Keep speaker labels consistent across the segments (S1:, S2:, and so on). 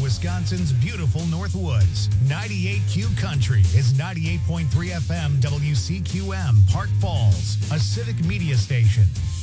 S1: Wisconsin's beautiful Northwoods. 98Q Country is 98.3 FM WCQM, Park Falls, a civic media station.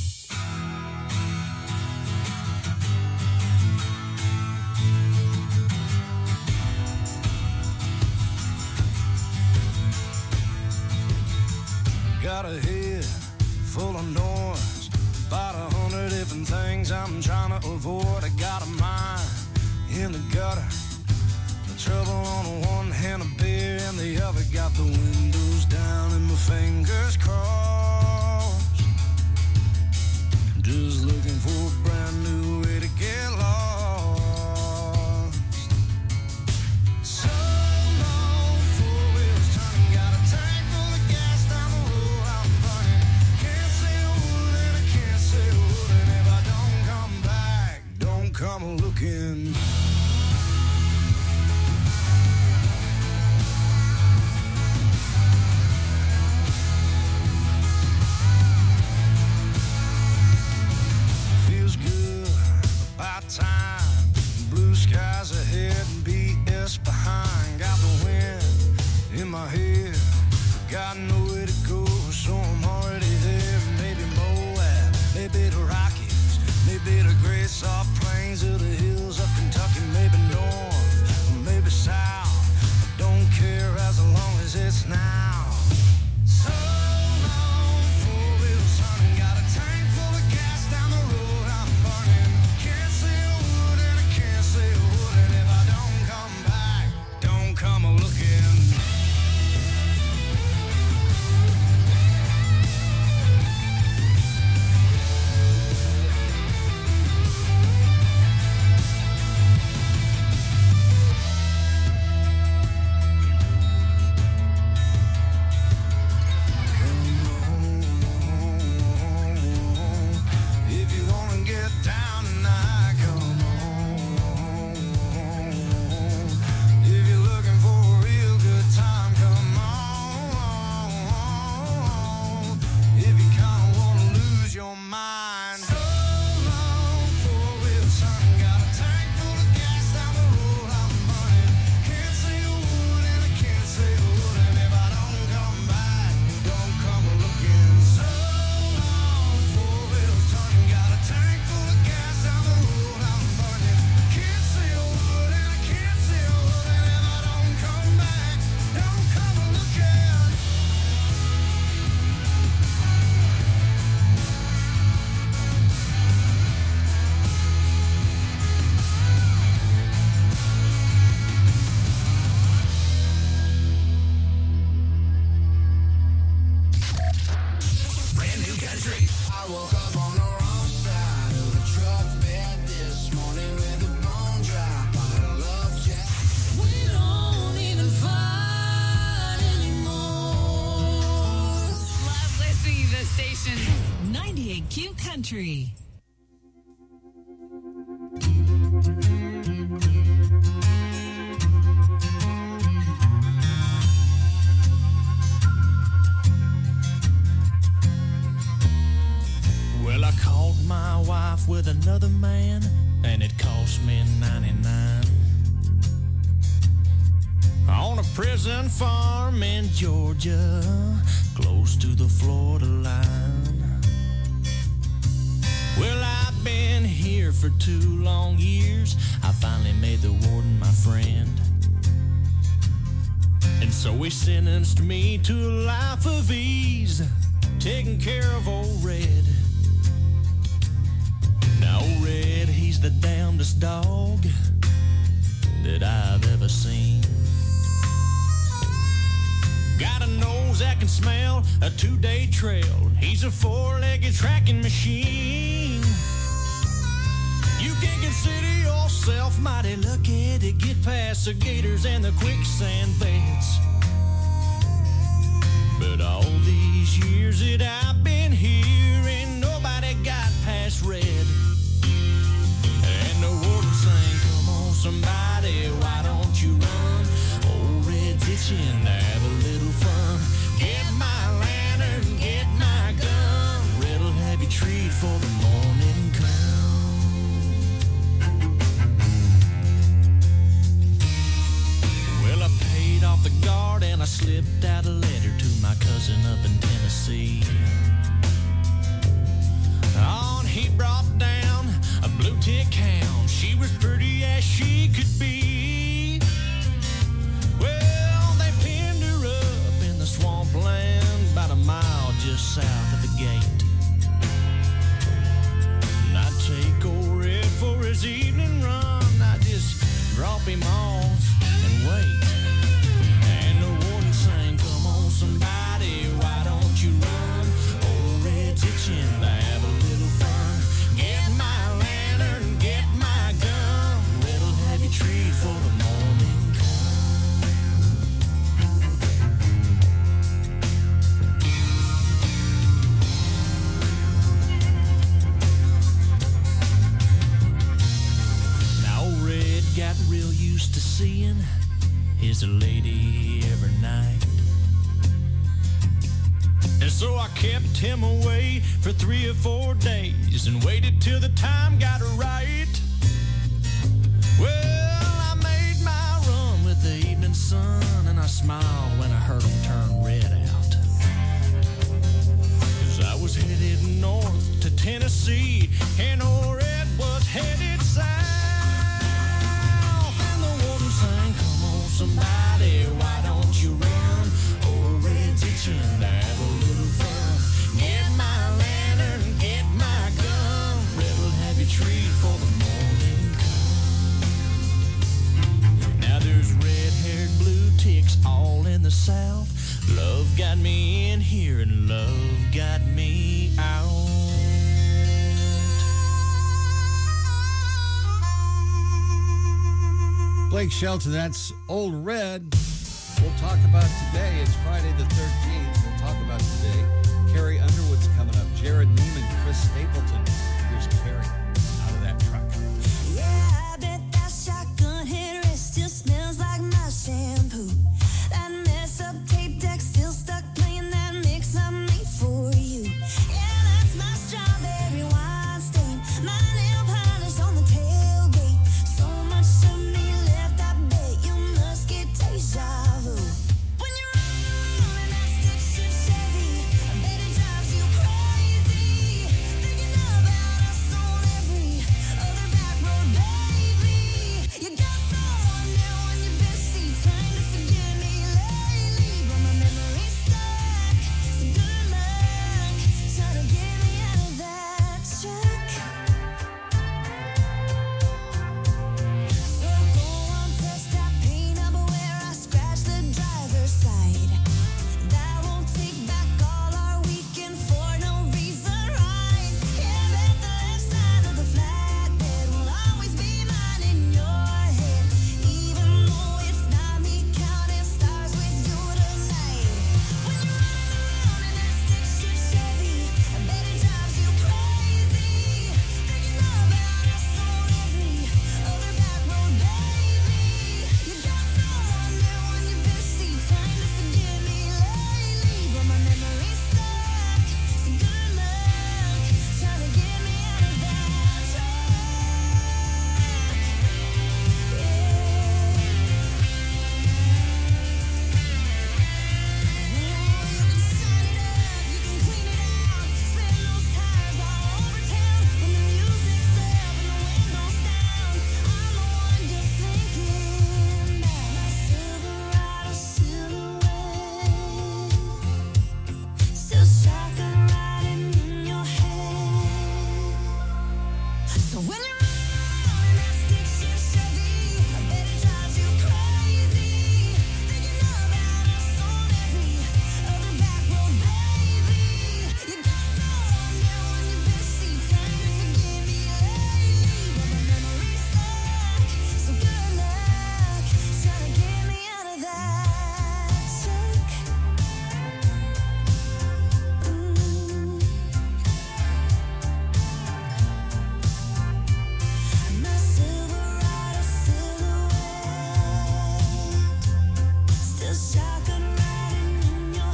S2: Got a head full of noise, about 100 different things I'm trying to avoid. I got a mind in the gutter, the trouble on the one hand, a beer in the other. Got the windows down and my fingers crossed, just looking for a brand new way to get lost. So long, four wheels turning, got a tank full of gas down the road I'm burning. Can't say a word and I can't say a word, and if I don't come back, don't come looking. Time, blue skies ahead and BS behind. Got the wind in my head, got nowhere to go, so I'm already there. Maybe Moab, maybe the Rockies, maybe the great soft plains of the hills of Kentucky, maybe north, maybe south. I don't care as long as it's now. So long, four wheels turning, got a tank full of gas down the road I'm burning. Can't say a word and I can't say a word, and if I don't come back, don't come looking.
S3: Country.
S4: Well, I caught my wife with another man, and it cost me $99 on a prison farm in Georgia, close to the Florida line. Well, I've been here for 2 long years. I finally made the warden my friend, and so he sentenced me to a life of ease, taking care of old Red. Now, old Red, he's the damnedest dog that I've ever seen. Got a nose that can smell a 2-day trail. He's a 4-legged tracking machine. You can consider yourself mighty lucky to get past the gators and the quicksand beds. But all these years that I've been here, ain't nobody got past Red. And the warden sang, come on somebody, why don't you run? Old Red's itching to have a little fun. Get my lantern, get my gun. Red'll have you treat for the morning come. cousin up in Tennessee. On he brought down a blue tick hound. She was pretty as she could be. Well, they pinned her up in the swampland about a mile just south of the gate. And I'd take old Red for his evening run. I'd just drop him off and wait. And the warden sang, "Come on, somebody, why don't you run? Old Red's itching to have a little fun. Get my lantern, get my gun. Red'll have you treat for the morning Now old Red got real used to seeing his lady every night. And so I kept him away for 3 or 4 days and waited till the time got right. Well, I made my run with the evening sun, and I smiled when I heard him turn Red out. 'Cause I was headed north to Tennessee, and old Red was headed south. And the warden sang, "Come on, somebody, why don't you run? Old Red's itching to have a little fun. Get my lantern, get my gun. Red'll have you treat for the morning come." Now there's red-haired blue ticks all in the south. Love got me in here and love got me out.
S3: Blake Shelton, that's Old Red. We'll talk about today. It's Friday the 13th. We'll talk about today. Carrie Underwood's coming up. Jared Neiman, Chris Stapleton. Here's Carrie out of that truck.
S5: Yeah, I bet that shotgun headrest still smells like my shampoo. That mess up tape deck still stuck playing that mix I made for you. Yeah, that's my strawberry wine stain. My nail polish on the tailgate. So much of me left, I bet you must get deja vu. When you're rolling that stick shift Chevy, I bet it drives you crazy. Thinking about us on every other back road, baby. You got someone now on your bedseat trying to forget me lately, but my memory's stuck. So good luck trying to get me out of that truck. So go on, touch that paint up where I scratched the driver's side. That won't take back all our weekend for no reason, right? Yeah, bet the left side of the flatbed will always be mine in your head, even though it's not me counting stars with you tonight. When you're running around in that stick shift Chevy, I bet it drives you crazy. Thinking about us on every other back road, baby. You got someone there on your bedseat trying to forget me lately, but my memory's stuck. So good luck trying to get me out of that truck. You can shine it up, you can clean it out, spin those tires all over town. When the music's up and the window's down, I'm the one you're thinking about. My Silverado silhouette, still shotgun riding in your head. So when you're rolling that stick shift Chevy, I bet it drives you crazy. Thinking about us on every other back road, baby. You got someone there on your bedseat trying to forget me lately, but my memory's stuck. So good luck trying to get me out of that truck. My Silverado silhouette, still shotgun riding in your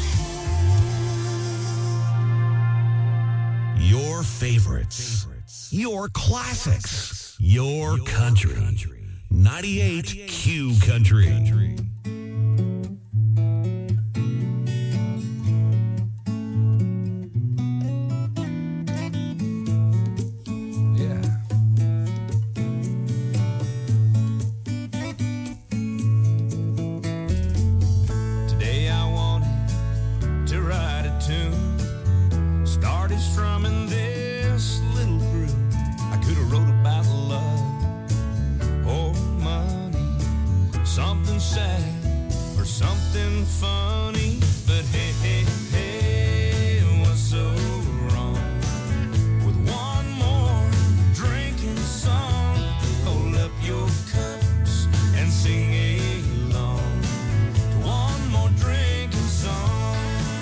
S5: head.
S1: Your favorites. Your classics. Your country. 98 Q Country.
S4: sad or something funny. But hey, hey, hey, what's so wrong with one more drinking song? Hold up your cups and sing along to one more drinking song.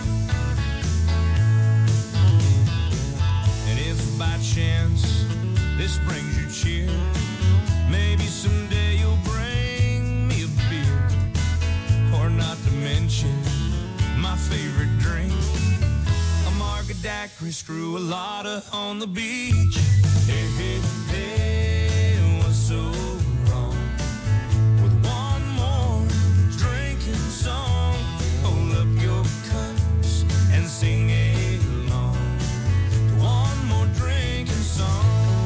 S4: And if by chance this brings you cheer, maybe someday you'll bring me a beer. Or not to mention my favorite drink, a margarita daiquiri, screw a lotta on the beach. Hey, hey, hey, what's so wrong with one more drinking song? Hold up your cups and sing along to one more drinking song.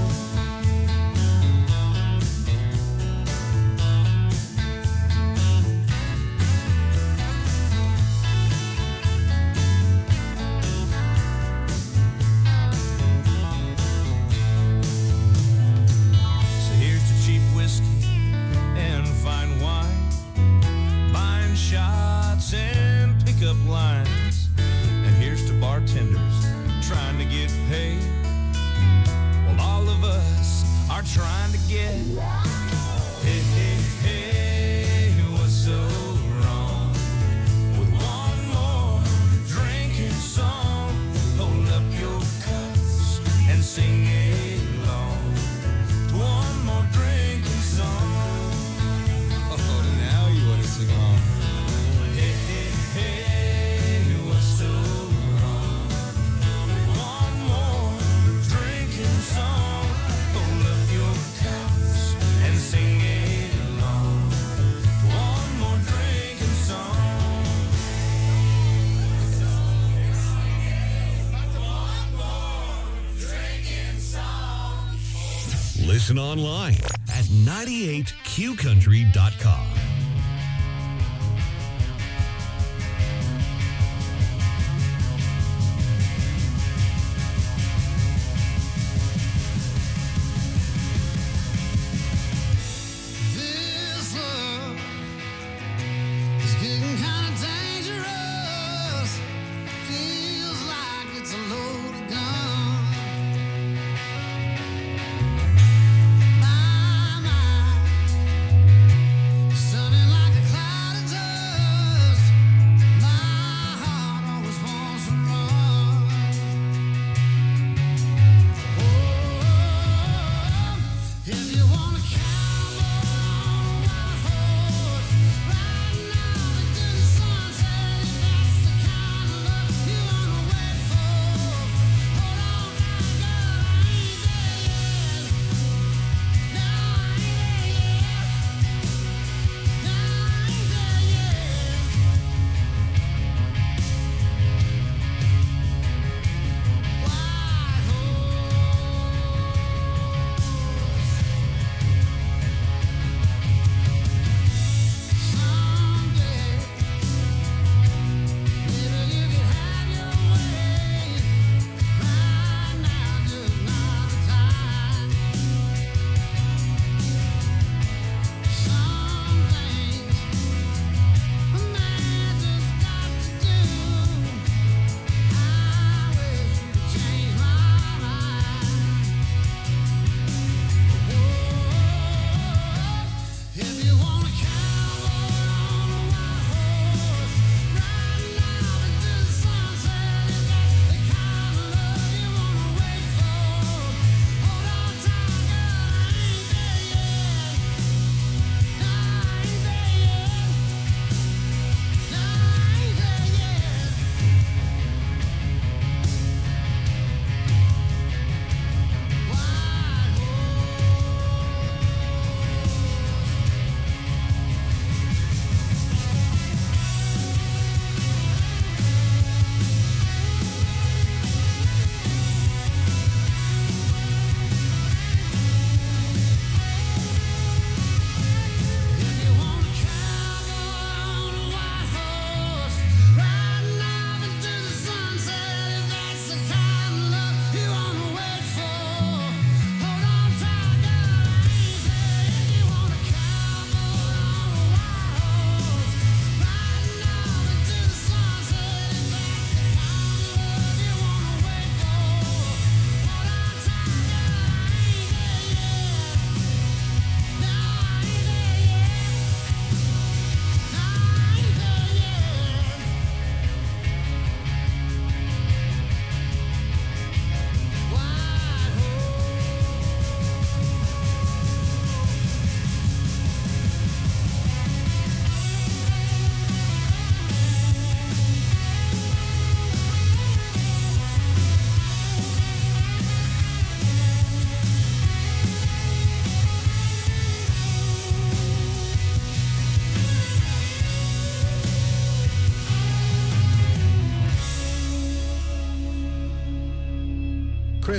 S4: Lines. And here's to bartenders trying to get paid, while all of us are trying to get. Hey, hey, hey, what's so wrong with one more drinking song? Hold up your cups and sing along to one more drinking song. Oh, now you want to sing along. Hey, hey, hey.
S1: Listen online at 98qcountry.com.
S2: This love is getting kind of dangerous. Feels like it's a loaded gun. My, son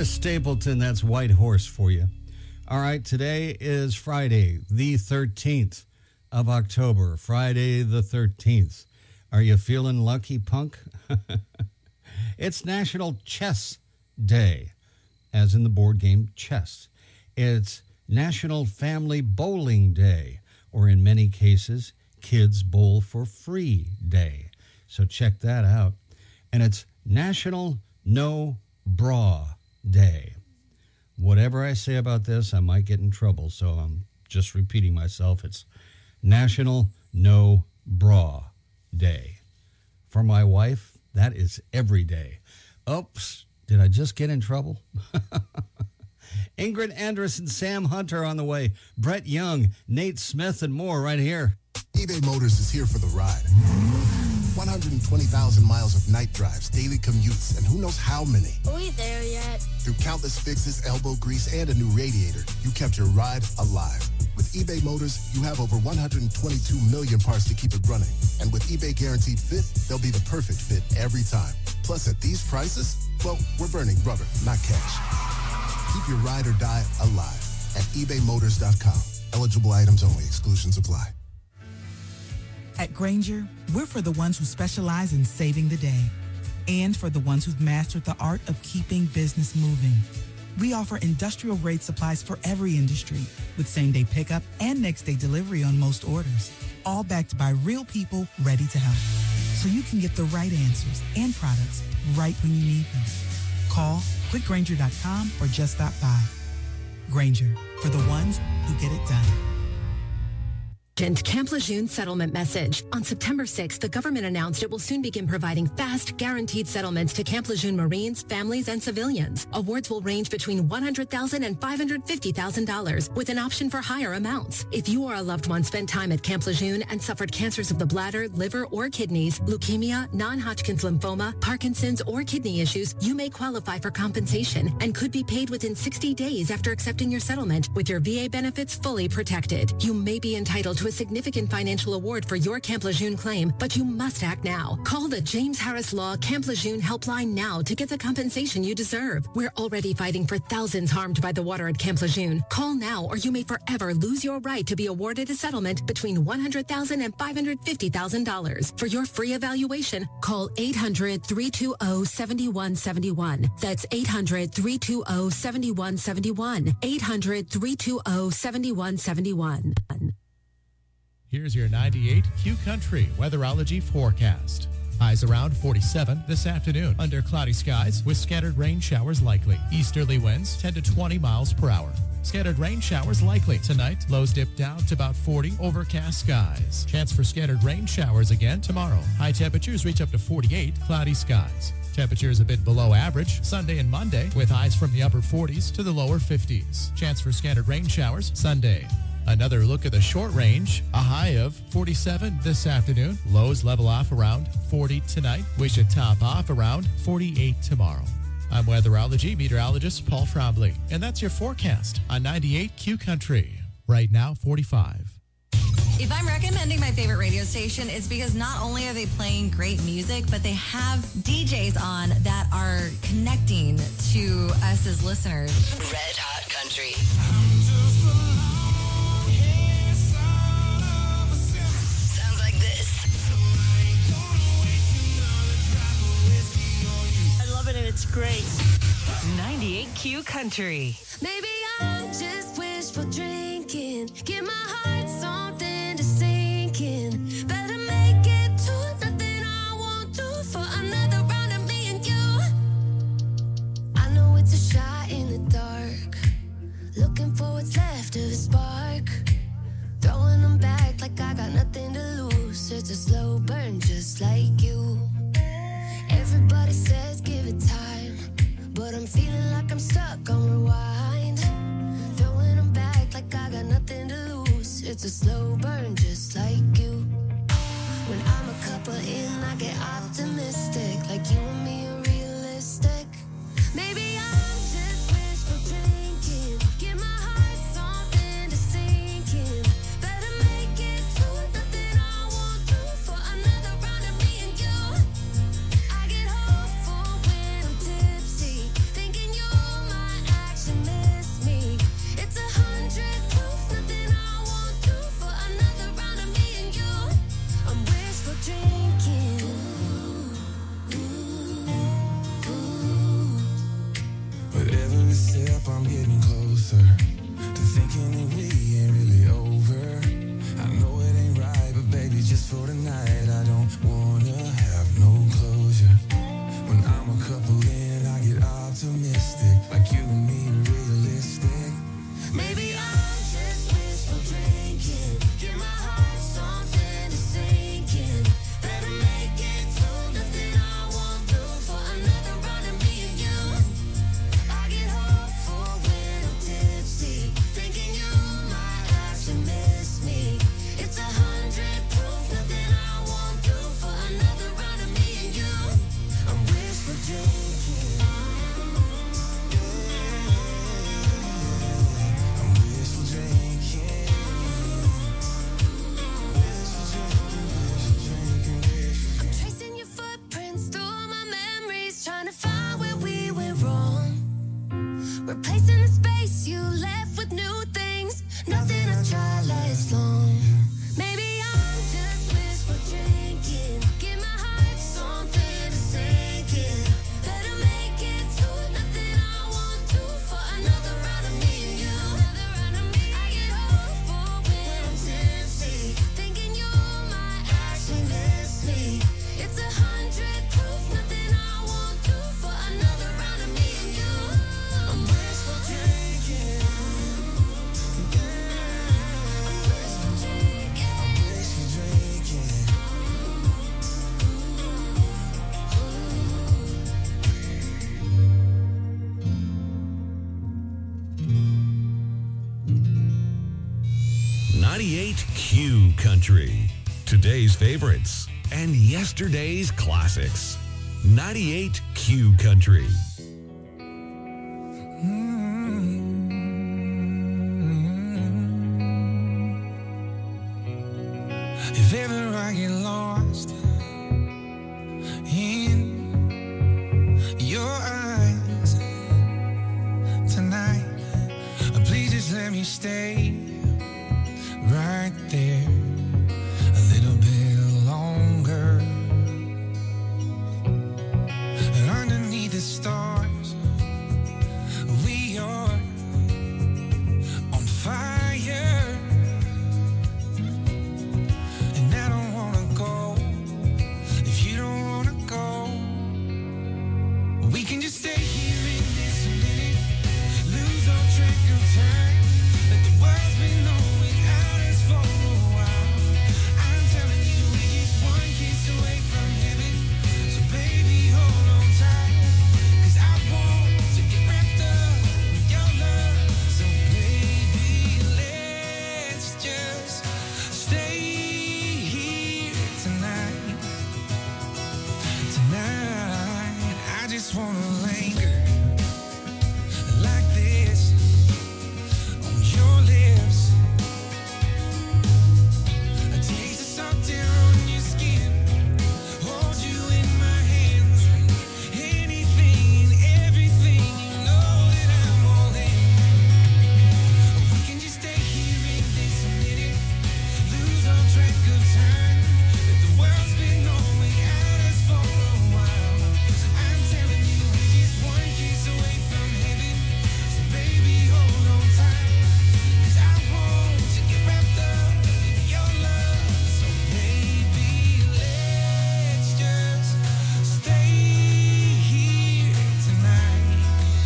S3: Chris Stapleton, that's White Horse for you. All right, today is Friday, the 13th of October. Friday the 13th. Are you feeling lucky, punk? It's National Chess Day, as in the board game chess. It's National Family Bowling Day, or in many cases, Kids Bowl for Free Day. So check that out. And it's National No Bra Day. Whatever I say about this, I might get in trouble, so I'm just repeating myself. It's National No Bra Day. For my wife, that is every day. Oops, did I just get in trouble? Ingrid Anderson, Sam Hunter on the way. Brett Young, Nate Smith, and more right here.
S6: eBay Motors is here for the ride. 120,000 miles of night drives, daily commutes, and who knows how many.
S5: Are we there yet?
S6: Through countless fixes, elbow grease, and a new radiator, you kept your ride alive. With eBay Motors, you have over 122 million parts to keep it running. And with eBay Guaranteed Fit, they'll be the perfect fit every time. Plus, at these prices, well, we're burning rubber, not cash. Keep your ride or die alive at ebaymotors.com. Eligible items only. Exclusions apply.
S7: At Grainger, we're for the ones who specialize in saving the day and for the ones who've mastered the art of keeping business moving. We offer industrial-grade supplies for every industry with same-day pickup and next-day delivery on most orders, all backed by real people ready to help. So you can get the right answers and products right when you need them. Call quickgrainger.com or just stop by. Grainger, for the ones who get it done.
S8: Camp Lejeune settlement message. On September 6th, the government announced it will soon begin providing fast, guaranteed settlements to Camp Lejeune Marines, families, and civilians. Awards will range between $100,000 and $550,000 with an option for higher amounts. If you or a loved one spent time at Camp Lejeune and suffered cancers of the bladder, liver, or kidneys, leukemia, non-Hodgkin's lymphoma, Parkinson's, or kidney issues, you may qualify for compensation and could be paid within 60 days after accepting your settlement with your VA benefits fully protected. You may be entitled to a significant financial award for your Camp Lejeune claim, but you must act now. Call the James Harris Law Camp Lejeune helpline now to get the compensation you deserve. We're already fighting for thousands harmed by the water at Camp Lejeune. Call now or you may forever lose your right to be awarded a settlement between $100,000 and $550,000. For your free evaluation, call 800-320-7171. That's 800-320-7171. 800-320-7171.
S9: Here's your 98 Q Country weatherology forecast. Highs around 47 this afternoon under cloudy skies with scattered rain showers likely. Easterly winds 10 to 20 miles per hour. Scattered rain showers likely tonight. Lows dip down to about 40. Overcast skies. Chance for scattered rain showers again tomorrow. High temperatures reach up to 48. Cloudy skies. Temperatures a bit below average Sunday and Monday with highs from the upper 40s to the lower 50s. Chance for scattered rain showers Sunday. Another look at the short range, a high of 47 this afternoon. Lows level off around 40 tonight. We should top off around 48 tomorrow. I'm weatherology meteorologist Paul Trombley, and that's your forecast on 98 Q Country. Right now, 45.
S10: If I'm recommending my favorite radio station, it's because not only are they playing great music, but they have DJs on that are connecting to us as listeners.
S11: Red Hot Country. Sounds like this.
S12: I love it and it's great.
S11: 98 Q Country.
S5: Maybe I'm just wishful drinking. Give my heart something to sink in. Better make it to nothing I won't do for another round of me and you. I know it's a shot in the dark. Looking for what's left of a spark. Throwing them back like I got nothing to lose. It's a slow burn just like you. Everybody says give it time, but I'm feeling like I'm stuck on rewind. Throwing them back like I got nothing to lose. It's a slow burn just like you. When I'm a couple in, I get optimistic. Like you and me are realistic. Maybe I'm just wishful drinking. Give my heart something to sink in. Better make it to nothing I won't do for another round of me and you. I get hopeful when I'm tipsy, thinking you're my
S13: 98 Q Country. Today's favorites and yesterday's classics. 98 Q Country.
S2: If ever I get lost in your eyes tonight, please just let me stay right there a little bit longer. And underneath the stars, we are on fire. And I don't wanna go if you don't wanna go. We can just stay here in this minute, lose our track of time. Let the world spin on without us for a while. I'm telling you, we're just one kiss away from heaven. So baby, hold on tight, 'cause I want to get wrapped up in your love. So baby, let's just stay here tonight. Tonight, I just wanna linger like this on your lips. I taste the salt air on your skin, hold you in my hands. Anything and everything, you know that I'm all in. We can just stay here in this minute, lose our track of time. Let the world spin on without us for a while. So I'm telling you, we're just one kiss away from heaven. So baby, hold on tight, 'cause I want to get wrapped up in your love. So baby, let's just stay here tonight.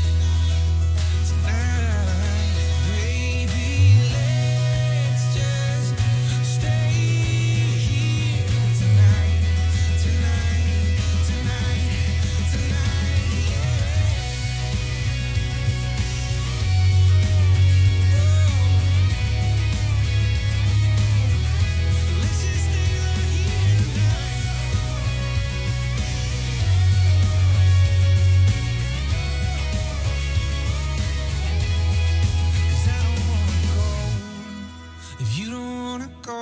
S2: Tonight, baby, let's just stay here tonight. Tonight, tonight, tonight, let's just stay right here tonight. 'Cause I don't wanna go if you don't wanna go.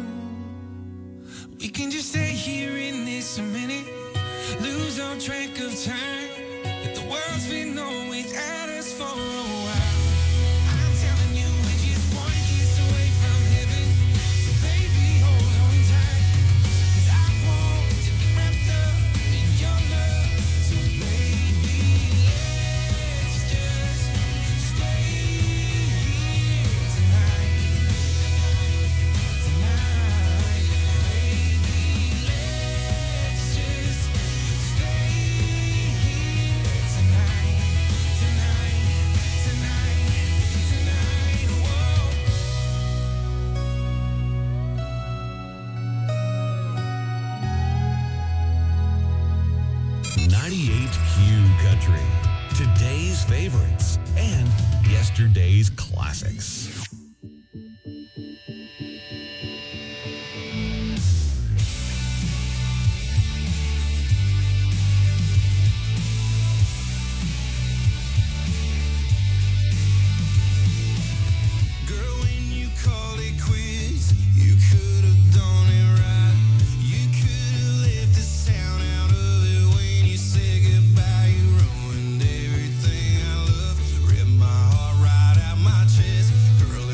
S2: We can just stay here in this minute, lose our track of time. Let the world spin on without us for a while. I'm telling you, we're just one kiss away from heaven. So baby, hold on tight, 'cause I want to get wrapped up in your love. So baby, let's just stay here tonight. Tonight, baby, let's just stay here tonight. Tonight, tonight, tonight, whoa.
S13: 98 Q Country. Today's favorites and yesterday's classics.
S2: Girl, when you called it quits, you could have done it right. You could have left the sound out of it when you said goodbye. You ruined everything I love, ripped my heart right out my chest. Girl,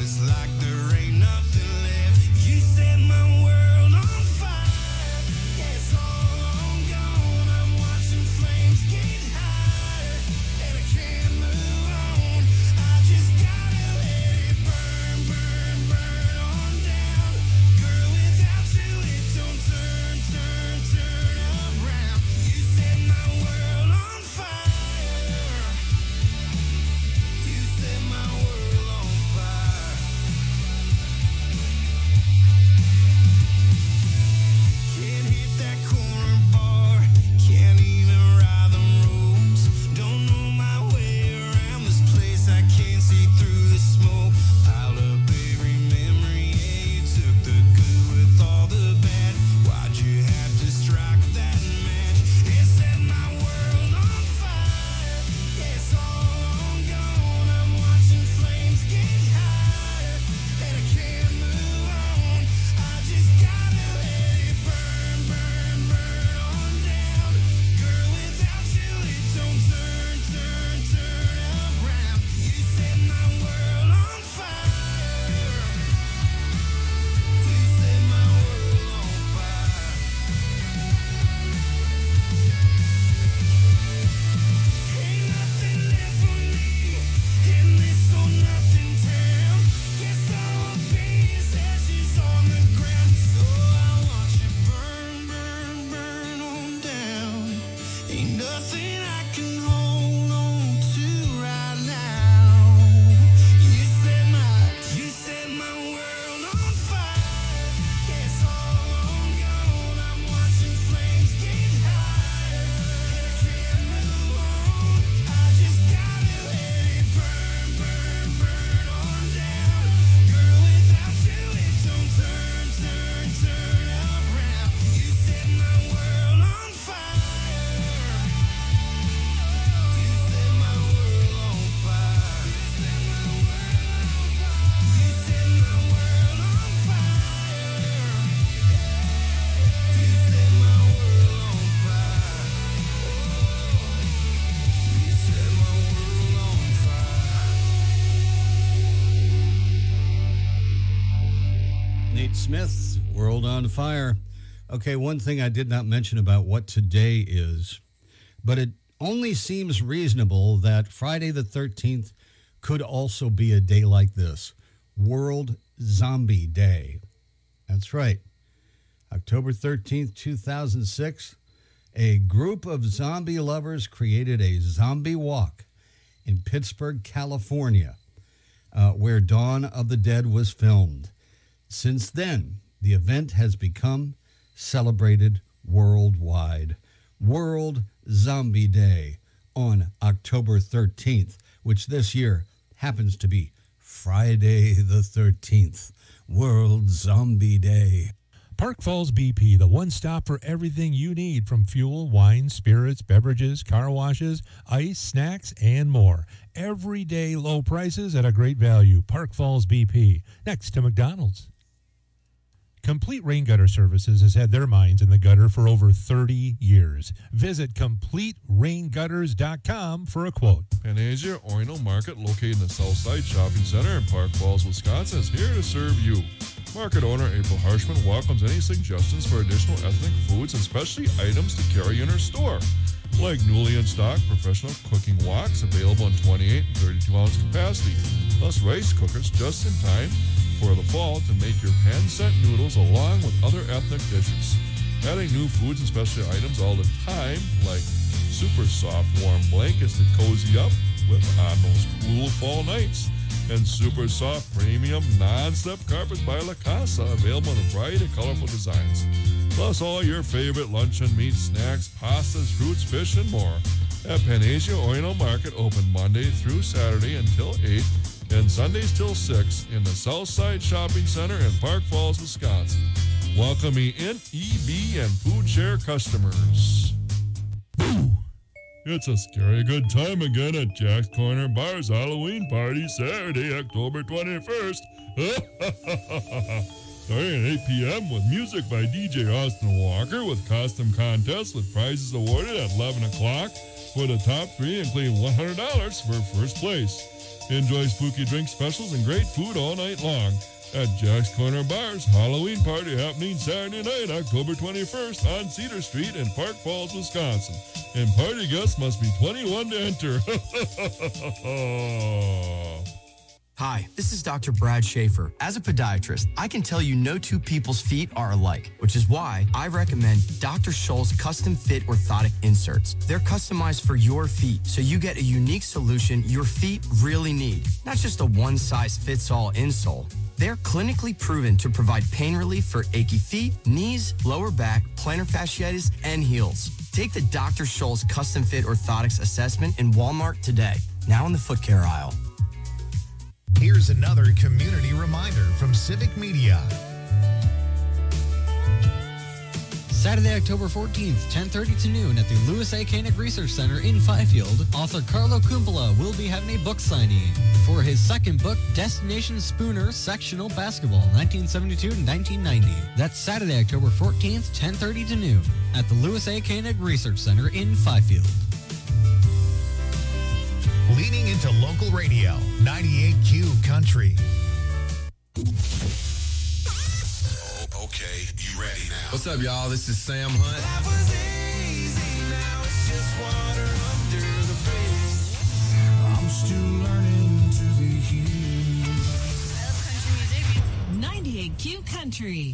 S3: Nate Smith, World on Fire. Okay, one thing I did not mention about what today is, but it only seems reasonable that Friday the 13th could also be a day like this, World Zombie Day. That's right. October 13th, 2006, a group of zombie lovers created a zombie walk in Pittsburgh, California, where Dawn of the Dead was filmed. Since then, the event has become celebrated worldwide. World Zombie Day on October 13th, which this year happens to be Friday the 13th. World Zombie Day.
S14: Park Falls BP, the one stop for everything you need from fuel, wine, spirits, beverages, car washes, ice, snacks, and more. Everyday low prices at a great value. Park Falls BP, next to McDonald's. Complete Rain Gutter Services has had their minds in the gutter for over 30 years. Visit CompleteRainGutters.com for a quote.
S15: Panacea Oino Market, located in the Southside Shopping Center in Park Falls, Wisconsin, is here to serve you. Market owner April Harshman welcomes any suggestions for additional ethnic foods and specialty items to carry in her store, like newly in stock professional cooking woks available in 28 and 32-ounce capacity, plus rice cookers just in time for the fall to make your pan-set noodles along with other ethnic dishes. Adding new foods and specialty items all the time, like super soft warm blankets to cozy up with on those cool fall nights, and super soft premium non-step carpets by La Casa, available in a variety of colorful designs. Plus all your favorite luncheon meat, snacks, pastas, fruits, fish, and more. At Panacea Oino Market, open Monday through Saturday until 8 and Sundays till 6 in the Southside Shopping Center in Park Falls, Wisconsin. Welcoming in EB and Food Share customers. It's a scary good time again at Jack's Corner Bar's Halloween party Saturday, October 21st. Starting at 8 p.m. with music by DJ Austin Walker with costume contests with prizes awarded at 11 o'clock for the top three, including $100 for first place. Enjoy spooky drink specials and great food all night long at Jack's Corner Bar's Halloween party happening Saturday night, October 21st on Cedar Street in Park Falls, Wisconsin. And party guests must be 21 to enter.
S16: Hi, this is Dr. Brad Schaefer. As a podiatrist, I can tell you no two people's feet are alike, which is why I recommend Dr. Scholl's custom fit orthotic inserts. They're customized for your feet, so you get a unique solution your feet really need, not just a one-size-fits-all insole. They're clinically proven to provide pain relief for achy feet, knees, lower back, plantar fasciitis, and heels. Take the Dr. Scholl's custom fit orthotics assessment in Walmart today, now in the foot care aisle.
S1: Here's another community reminder from Civic Media.
S17: Saturday, October 14th, 10:30 to noon at the Louis A. Koenig Research Center in Fifield, author Carlo Kumpala will be having a book signing for his second book, Destination Spooner Sectional Basketball, 1972 to 1990. That's Saturday, October 14th, 10:30 to noon at the Louis A. Koenig Research Center in Fifield.
S1: Leaning into local radio, 98Q Country.
S18: Okay, you ready now?
S19: What's up, y'all? This is Sam Hunt.
S2: I'm still learning to be here.
S11: I love country music. 98Q Country.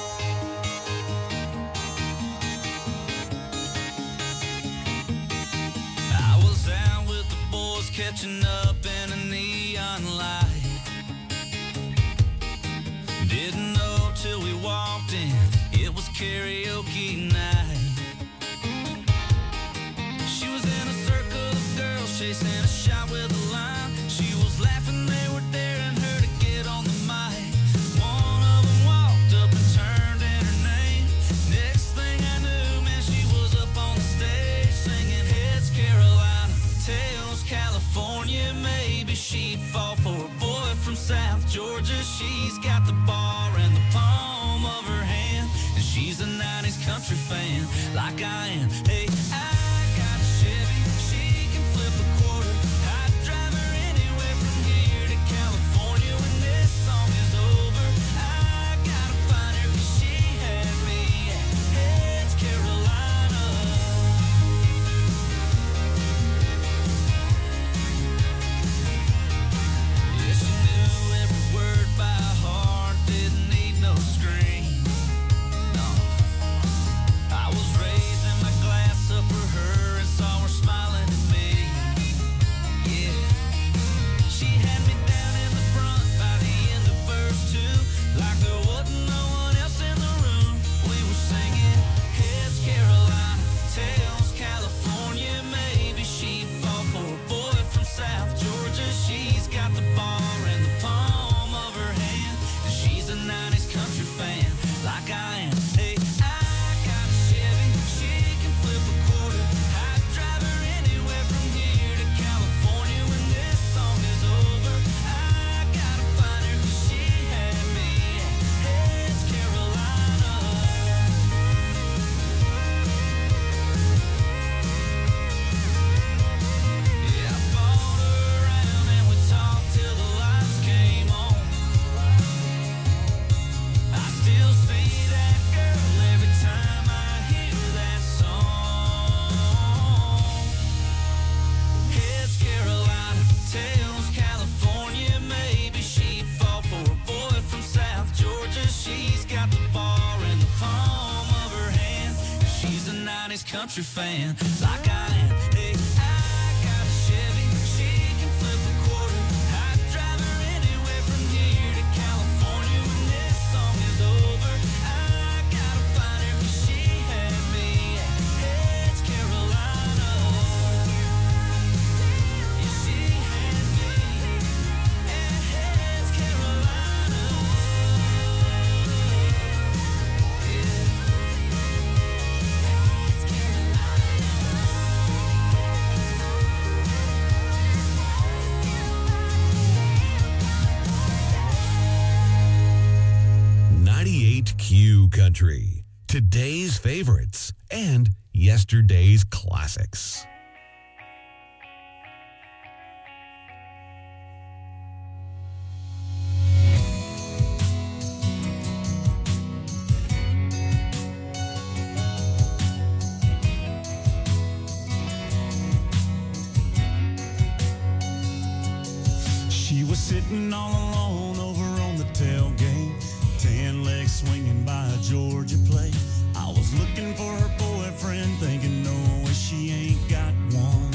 S4: I was out with the boys catching up in a neon light. Didn't know till we walked in, it was karaoke night. She was in a circle of girls chasing a shot with a line. She was laughing, they were daring her to get on the mic. One of them walked up and turned in her name. Next thing I knew, man, she was up on the stage singing Heads Carolina, Tails California. Maybe she'd fall for a boy from South Georgia. She's got the bar in the palm of her hand, and she's a 90s country fan like I am. Hey, I got a Chevy, she can flip a quarter. I'd drive her anywhere from here to California when this song is over. I got a 90s country fan like I am. Hey, I got a Chevy, she can flip a quarter. I'd drive her anywhere from here to California when this song is over. I gotta find her 'cause she had me. Hey, it's Carolina. Yeah, I bought her around and we talked till the lights came on. I still see that girl every time I hear that song. Heads Carolina, tails California. Maybe she'd fall for a boy from South Georgia. She's got the bar in the palm of her hand. She's a 90s country fan like I am. Hey, I got a Chevy, she can flip a quarter. I'd drive her anywhere from here to California when this song is over. I gotta find her 'cause she had me. Hey, it's Carolina. Yeah, she had me. Hey, it's Carolina. It's Carolina.
S13: 98Q Country. Today's favorites and yesterday's classics.
S4: She was sitting all alone over on the tailgate, 10 legs swinging by a Georgia plate. I was looking for her boyfriend, thinking no way she ain't got one.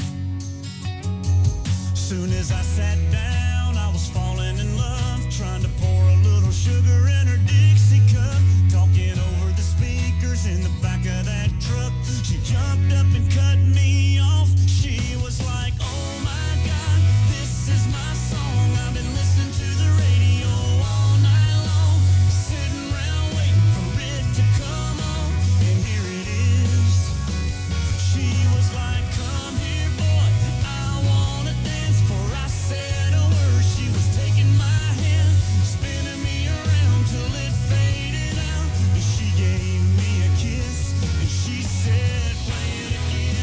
S4: Soon as I sat down, I was falling in love, trying to pour a little sugar in her Dixie cup, talking over the speakers in the back of that truck. She jumped up and cut me off. She was like, oh my God, this is my song. I've been listening to the radio all night long, sitting around waiting for it to come on, and here it is. She was like, come here, boy, I wanna dance. Before I said a word, she was taking my hand, spinning me around till it faded out. And she gave me a kiss, and she said, play it again.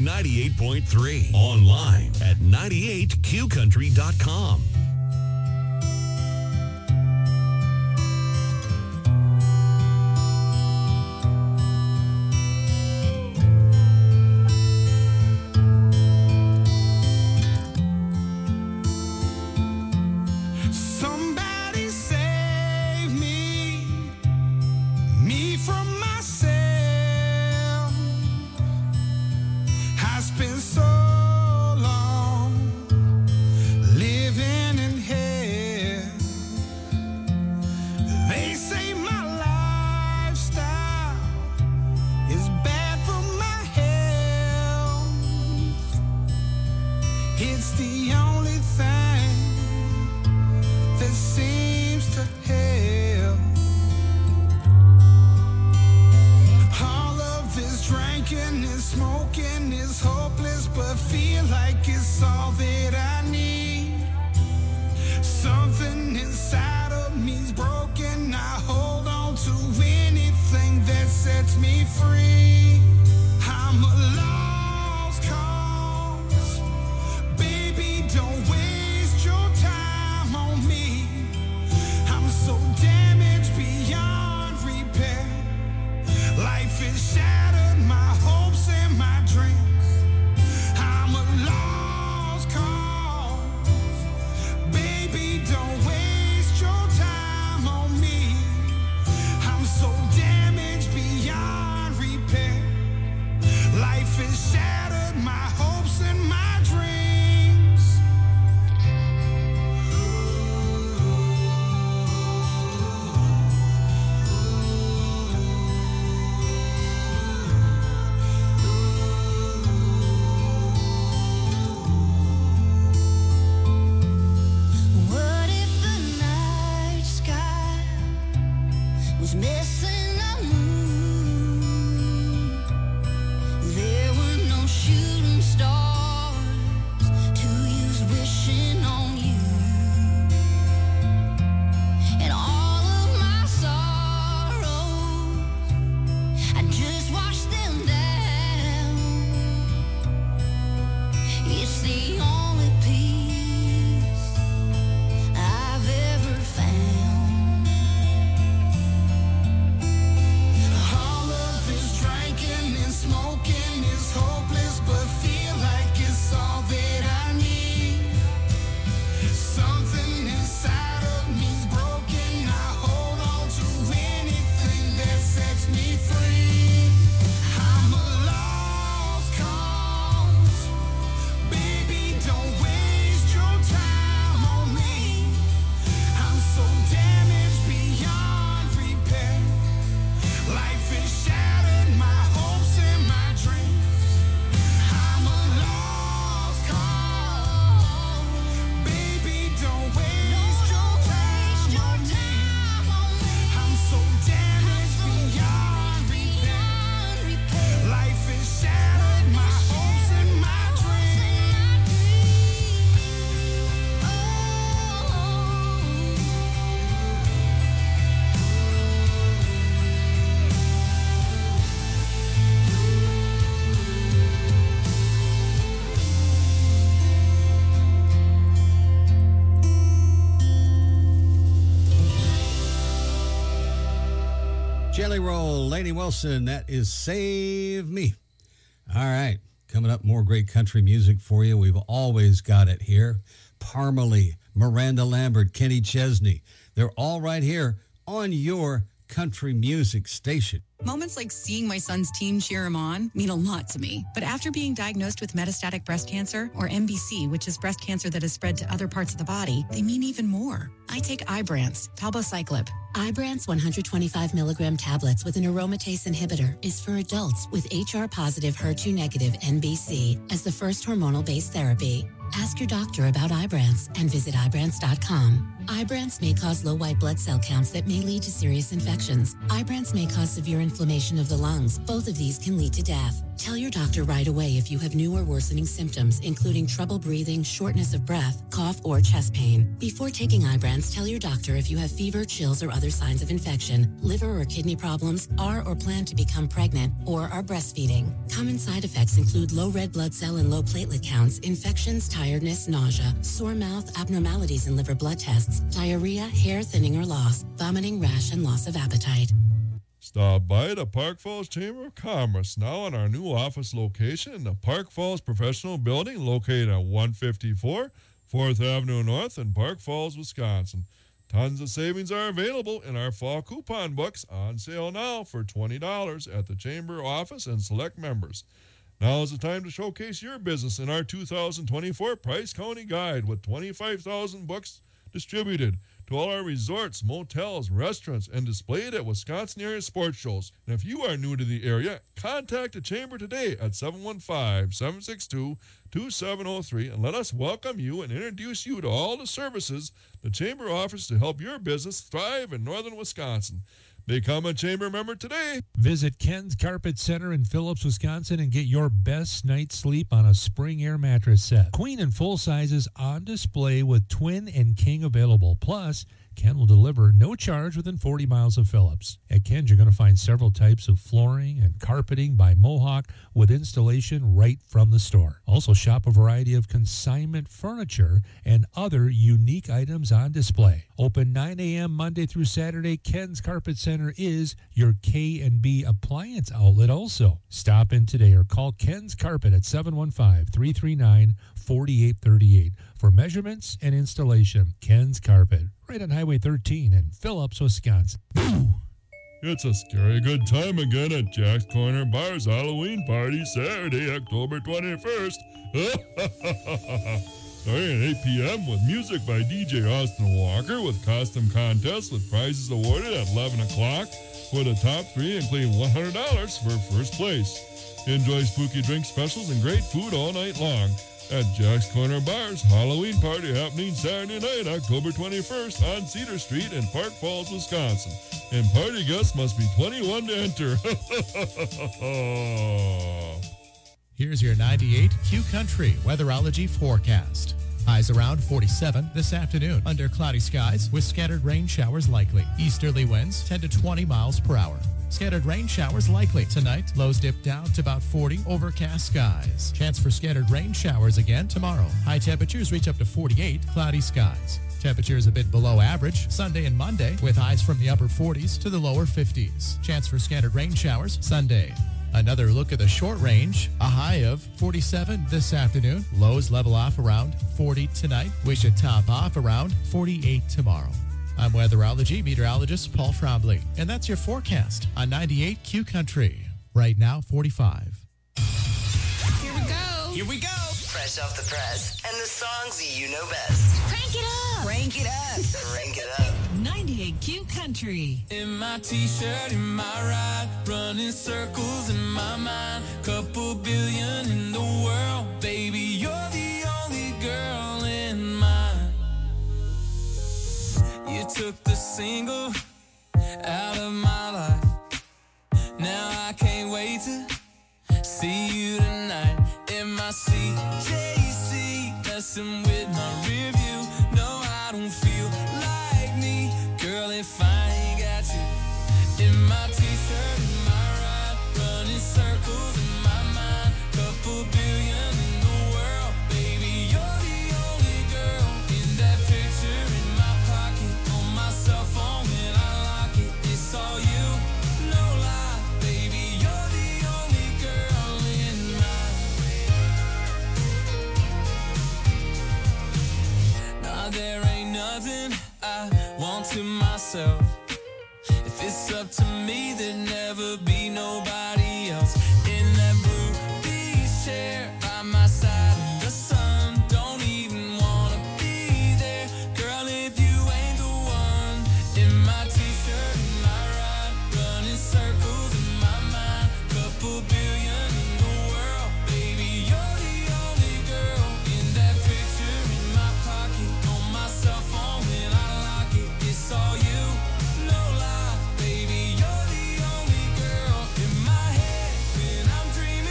S13: 98.3. Online at 98qcountry.com.
S2: Somebody save me from myself. I spent so long living in hell. They say my lifestyle is bad for my health. It's the only thing that seems to help. All of this drinking and smoking is hopeless, but feel like it's all that I need. Something inside of me's broken. I hold on to anything that sets me free. I'm a lost cause. Baby, don't waste your time on me. I'm so damaged beyond repair. Life has shattered my hopes and my dreams. I'm a lost cause. Baby, don't waste your time on me. I'm so damaged beyond repair. Life has shattered my hopes and my dreams. What if the night sky was missing a moon? There were no shooting stars to use wishing on you. And all of my sorrows, I just watched them down. It's the only peace I've ever found. All of this drinking and smoking is hopeless, but feel like it's all that I need. Something inside of me's broken. I hold on to anything that sets me free. I'm a lost cause. Baby, don't waste your time on me. I'm so damaged beyond repair. Life has shattered my hopes and my dreams. I'm a lost cause. Baby, don't waste your time on me. I'm so damaged beyond repair. Life has shattered my hopes and my dreams.
S3: Jelly Roll, Lainey Wilson, that is Save Me. All right, coming up, more great country music for you. We've always got it here. Parmalee, Miranda Lambert, Kenny Chesney. They're all right here on your country music station.
S18: Moments like seeing my son's team cheer him on mean a lot to me. But after being diagnosed with metastatic breast cancer, or MBC, which is breast cancer that has spread to other parts of the body, they mean even more. I take Ibrance, palbociclib.
S20: Ibrance 125 milligram tablets with an aromatase inhibitor is for adults with HR-positive, HER2-negative MBC as the first hormonal-based therapy. Ask your doctor about Ibrance and visit Ibrance.com. Ibrance may cause low white blood cell counts that may lead to serious infections. Ibrance may cause severe inflammation of the lungs. Both of these can lead to death. Tell your doctor right away if you have new or worsening symptoms, including trouble breathing, shortness of breath, cough, or chest pain. Before taking Ibrance, tell your doctor if you have fever, chills, or other signs of infection, liver or kidney problems, are or plan to become pregnant, or are breastfeeding. Common side effects include low red blood cell and low platelet counts, infections, tiredness, nausea, sore mouth, abnormalities in liver blood tests, diarrhea, hair thinning or loss, vomiting, rash, and loss of appetite.
S15: Stop by the Park Falls Chamber of Commerce now in our new office location in the Park Falls Professional Building located at 154 4th Avenue North in Park Falls, Wisconsin. Tons of savings are available in our fall coupon books on sale now for $20 at the Chamber office and select members. Now is the time to showcase your business in our 2024 Price County Guide with 25,000 books distributed to all our resorts, motels, restaurants, and displayed at Wisconsin area sports shows. And if you are new to the area, contact the Chamber today at 715-762-2703 and let us welcome you and introduce you to all the services the Chamber offers to help your business thrive in northern Wisconsin. Become a Chamber member today.
S14: Visit Ken's Carpet Center in Phillips, Wisconsin and get your best night's sleep on a Spring Air mattress set. Queen and full sizes on display with twin and king available. Plus, Ken will deliver no charge within 40 miles of Phillips. At Ken's, you're going to find several types of flooring and carpeting by Mohawk with installation right from the store. Also shop a variety of consignment furniture and other unique items on display. Open 9 a.m. Monday through Saturday, Ken's Carpet Center is your K&B appliance outlet also. Stop in today or call Ken's Carpet at 715-339-4838 for measurements and installation. Ken's Carpet, right on Highway 13 in Phillips, Wisconsin.
S15: It's a scary good time again at Jack's Corner Bar's Halloween party Saturday, October 21st. Starting at 8 p.m. with music by DJ Austin Walker with costume contests with prizes awarded at 11 o'clock for the top three, including $100 for first place. Enjoy spooky drink specials and great food all night long at Jack's Corner Bar's Halloween party happening Saturday night, October 21st on Cedar Street in Park Falls, Wisconsin. And party guests must be 21 to enter.
S9: Here's your 98 Q Country weatherology forecast. Highs around 47 this afternoon under cloudy skies with scattered rain showers likely. Easterly winds 10 to 20 miles per hour. Scattered rain showers likely tonight. Lows dip down to about 40. Overcast skies. Chance for scattered rain showers again tomorrow. High temperatures reach up to 48. Cloudy skies. Temperatures a bit below average Sunday and Monday with highs from the upper 40s to the lower 50s. Chance for scattered rain showers Sunday. Another look at the short range. A high of 47 this afternoon. Lows level off around 40 tonight. We should top off around 48 tomorrow. I'm weatherology meteorologist Paul Trombley, and that's your forecast on 98 Q Country. Right now, 45.
S11: Here we go.
S21: Here we go. Fresh off the press and the songs you know best.
S11: Crank it up.
S21: Crank it up. Crank it up.
S11: 98 Q Country.
S22: In my t-shirt, in my ride, running circles in my mind. Couple billion in the world, baby, you're the only girl in mine. You took the single out of my life. Now I can't wait to see you tonight. In my CJC, messing with my rear view. No, I don't feel like me, girl, if I ain't got you. In my t-shirt, in my ride, running circles in my mind. Couple billion in the world, baby, you're the only girl. In that picture in my pocket, on my cell phone when I lock it, it's all you, no lie, baby, you're the only girl in mine. Nah, there ain't nothing I want to myself. If it's up to me, there'd never be nobody else. In that blue beach chair by my side in the sun, don't even wanna be there, girl, if you ain't the one. In my t-shirt, in my ride, running circles in my mind. Couple billion in the world, baby, you're the only girl. In that picture in my pocket, on my cell phone when I lock it, it's all you, no lie, baby, you're the only girl. In my head when I'm dreaming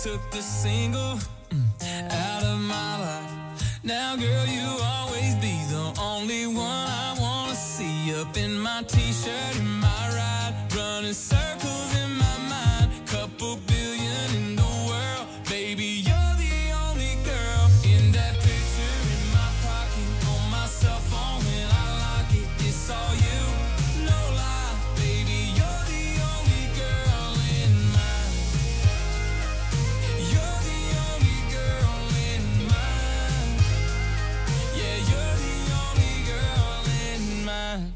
S22: took the single out of my life. Now, girl, you'll always be the only one I wanna see. Up in my t-shirt, in my ride, running circles in my mind. Couple billion in the world, baby, you're the only girl. In that picture in my pocket, on my cell phone when I lock it, it's all you, no lie, baby, you're the only girl in mine. You're the only girl in mine. Yeah, you're the only girl in mine.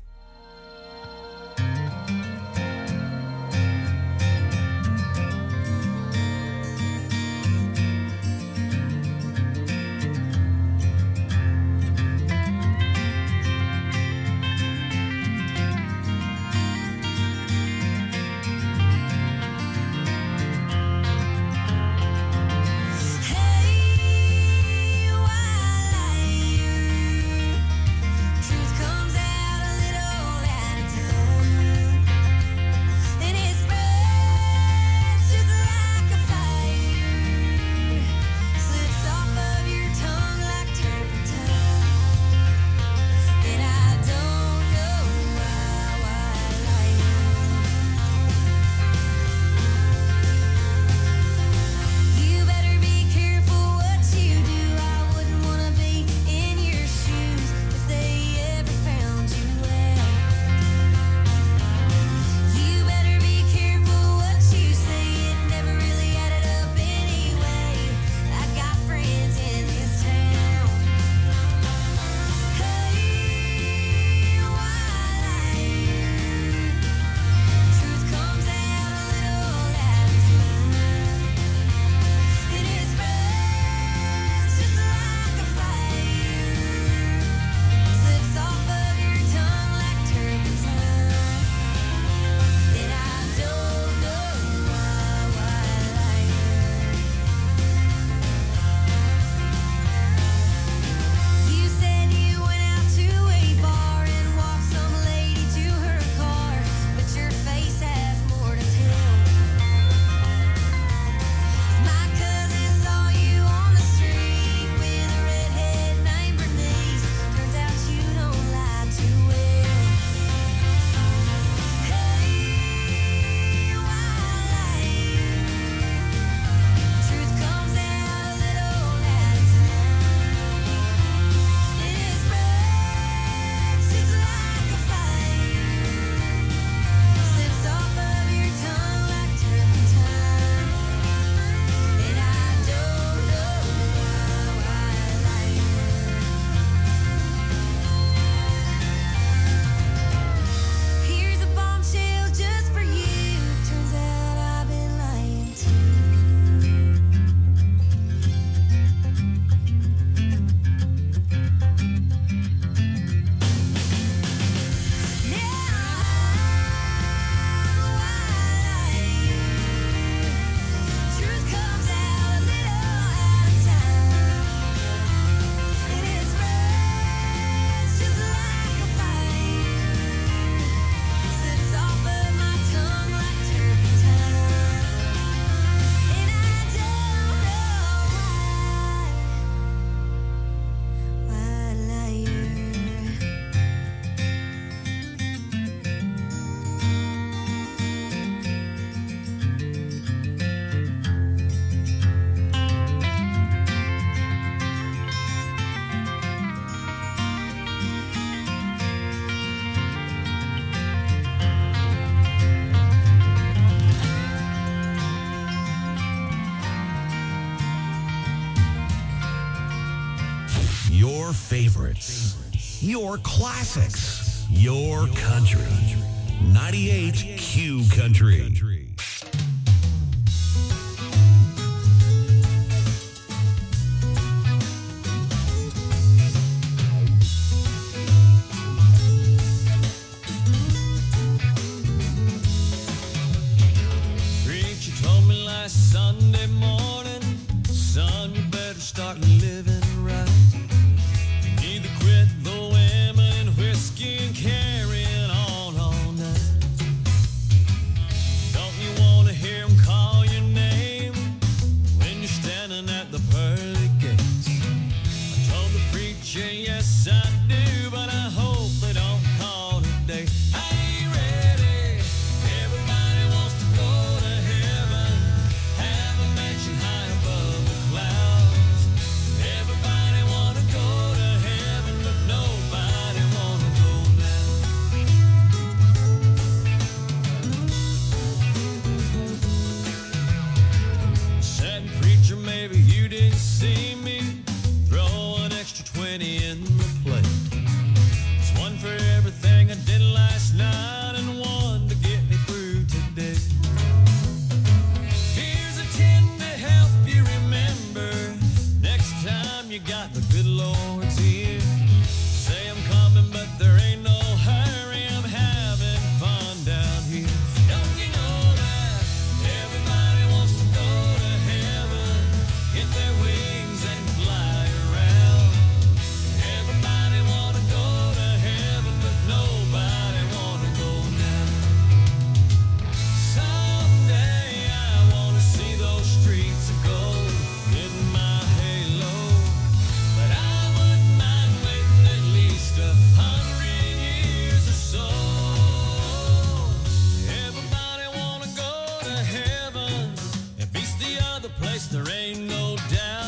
S22: Truth comes out a little at a time, and it spreads just like a fire. Slips off of your tongue like turpentine, and I don't know why I lie. You better be careful what you do. I wouldn't wanna be in your shoes if they ever found you well. You better be careful what you say. It never really added up anyway. I got friends in this town. Hey, why lie? Truth comes out a little at a time, and it spreads just like a fire. Slips off of your tongue like turpentine, and I don't know why lie. You said you went out to a bar and walked some lady to her car, but your face has more to tell. My cousin saw you on the street with a redhead named Bernice. Turns out you don't lie too well. Hey, why lie? Truth comes out a little at a time, and it spreads just like a fire. Slips off of your tongue like turpentine, and I don't know why lie. Here's a bombshell just for you. Turns out I've been lying too. Truth comes out a little at a time, and it spreads just like a fire. Slips off of my tongue like turpentine, and I don't know why liar.
S13: Your favorites, your classics, your country. 98 Q Country.
S22: Preacher told me last Sunday morning, son, you better start living right. You need to quit the women and whiskey and carrying on all night. Don't you want to hear 'em call your name?
S4: place there ain't no doubt.